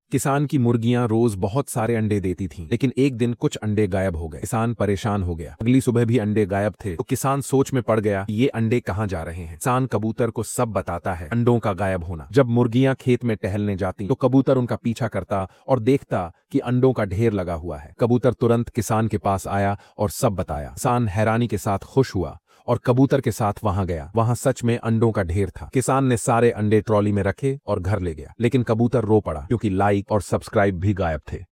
किसान की मुर्गियां रोज बहुत सारे अंडे देती थीं, लेकिन एक दिन कुछ अंडे गायब हो गए। किसान परेशान हो गया। अगली सुबह भी अंडे गायब थे, तो किसान सोच में पड़ गया कि ये अंडे कहाँ जा रहे हैं। किसान कबूतर को सब बताता है अंडों का गायब होना। जब मुर्गियां खेत में टहलने जाती तो कबूतर उनका पीछा करता और देखता कि अंडों का ढेर लगा हुआ है। कबूतर तुरंत किसान के पास आया और सब बताया। किसान हैरानी के साथ खुश हुआ और कबूतर के साथ वहां गया। वहां सच में अंडों का ढेर था। किसान ने सारे अंडे ट्रॉली में रखे और घर ले गया, लेकिन कबूतर रो पड़ा क्योंकि लाइक और सब्सक्राइब भी गायब थे।